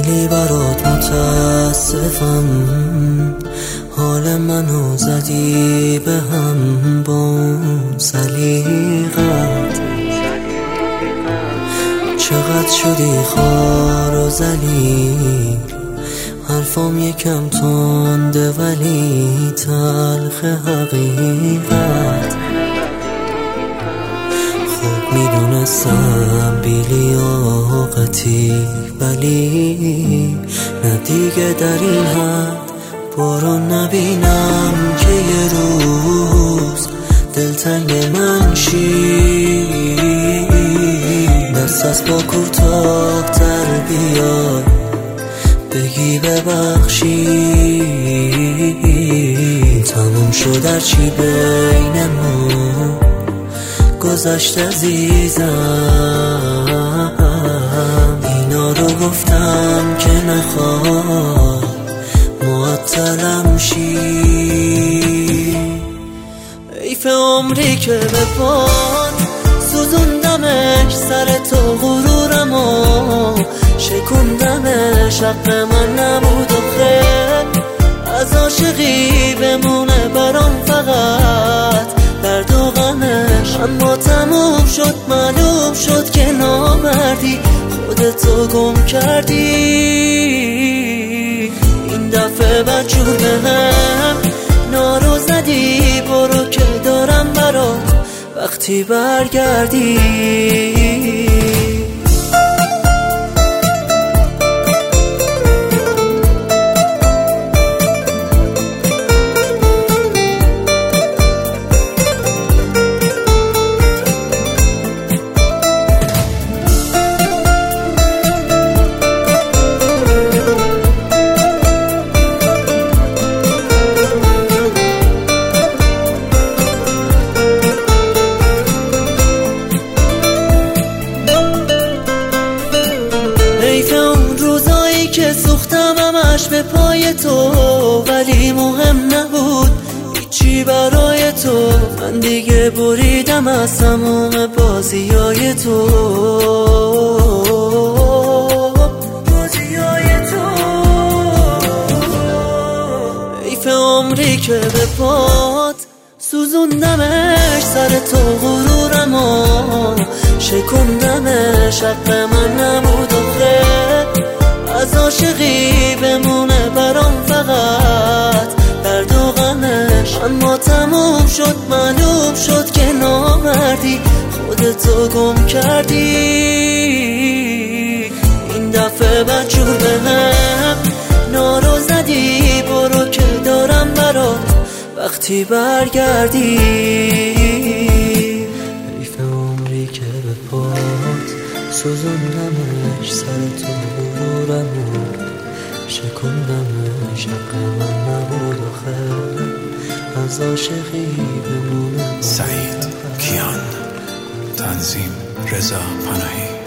خیلی برات متاسفم، حال منو زدی به هم با اون سلیقت. چقدر شدی خوار و ذلیل، حرفام یکم تنده ولی تلخ حقیقت. خوب میدونستم بی لیاقتی، ولی نه دیگه در این حد برو نبینم که یه روز دلتنگ من شی. دست از پا کوتاه تر بیای بگی ببخشی. تموم شد هرچی بینمون گذشت عزیزم. اینا رو گفتم که نخواد معطلم شی. حیف عمری که به پاد سوزوندمش سر تو غرورمو شکوندمش. حق من نبود و خیل از عاشقی بمونه برام فقط درد و غمش. اما تموم شد معلوم شد که نامردی خودتو گم کردی. این دفعه بدجور به هم نارو زدی، برو که دارم برات وقتی برگردی. که سوختم همش به پای تو، ولی مهم نبود هیچی برای تو. من دیگه بریدم از تموم بازیای تو. حیف عمری که به پات سوزوندمش سر تو غرورمو شکوندمش. حق من نبود و خیل از عاشقی بمونه برام فقط درد و غمش. اما تموم شد معلوم شد که نامردی خودتو گم کردی. این دفعه بدجور به هم نارو زدی، برو که دارم برات وقتی برگردی. حیف عمری که به پات سوزوندمش سر تو غرورمو شکوندمش. حق من نبود و خیل از عاشقی بمونم. سعید کیان، تنظیم رضا پناهی.